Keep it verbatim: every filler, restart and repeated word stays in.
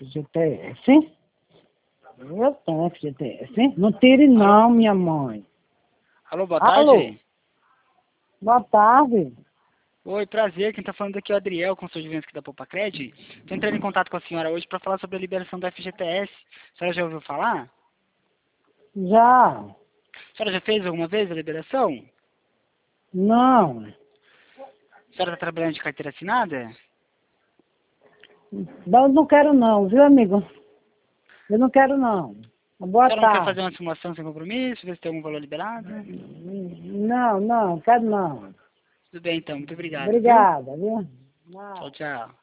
F G T S? Eu tenho F G T S. Não tire não, minha mãe. Alô, boa Alô. tarde. Boa tarde. Oi, prazer. Quem tá falando aqui é o Adriel, consultor de vendas aqui da Popacred. Tô entrando em contato com a senhora hoje para falar sobre a liberação da F G T S. A senhora já ouviu falar? Já. A senhora já fez alguma vez a liberação? Não. A senhora está trabalhando de carteira assinada? Eu não quero não, viu, amigo? Eu não quero não. Boa A senhora não quer tarde. fazer uma simulação sem compromisso, ver se tem algum valor liberado? Não, não, quero não. Tudo bem, então. Muito obrigado, viu? Obrigada, viu? Não. Tchau, tchau.